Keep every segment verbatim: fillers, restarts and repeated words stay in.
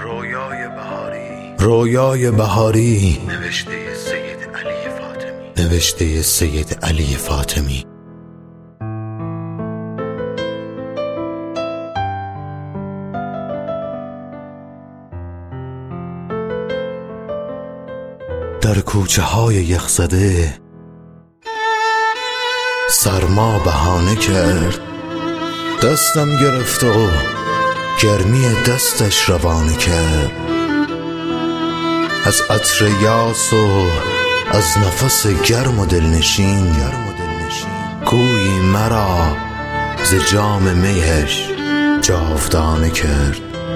رویای بهاری رویای بهاری نوشته سید علی فاطمی نوشته سید علی فاطمی در کوچه های یخزده سرما بهانه کرد، دستم گرفت و گرمی دستش روانه کرد. از عطر یاس و از نفس گرم و دلنشین گویی مرا ز جام میش جاودانه کرد.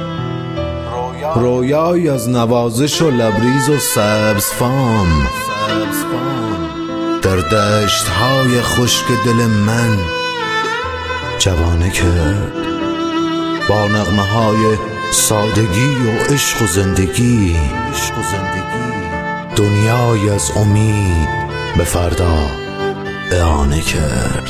رویایی از نوازش و لبریز و سبز فام در دشت های خشک دل من جوانه کرد. با نغمه های سادگی و عشق و زندگی دنیای از امید به فردا اعانه کرد.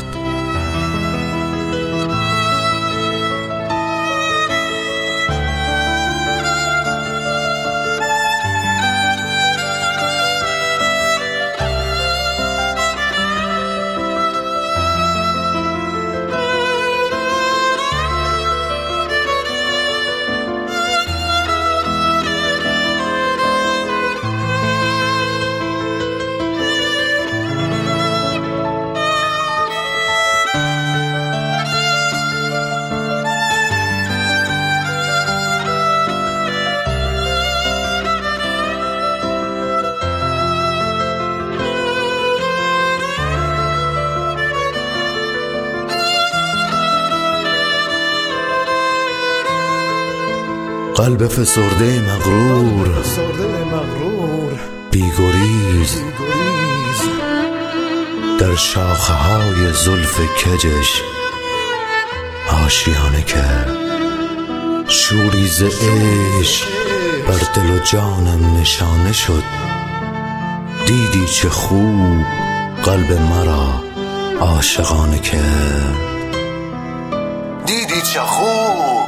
قلب فسرده مغرور بیگریز در شاخه های زلف کجش آشیانه کرد. شوری ز عشق بر دل و جانم نشانه شد، دیدی چه خوب قلب مرا عاشقانه کرد. دیدی چه خوب